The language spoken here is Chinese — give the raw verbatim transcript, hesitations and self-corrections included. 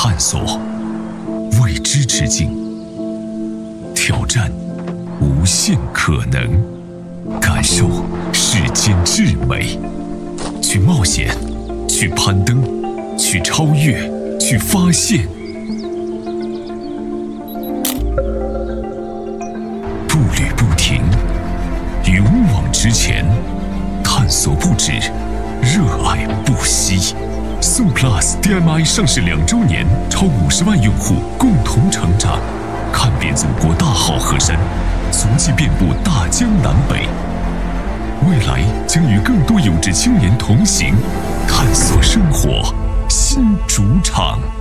探索未知之境，挑战无限可能，感受世间至美，去冒险，去攀登，去超越，去发现。步履不停，勇往直前，探索不止，热爱不息。宋 Plus D M I 上市两周年，超五十万用户共同成长，看遍祖国大好河山，足迹遍布大江南北。未来将与更多有志青年同行，探索生活新主场。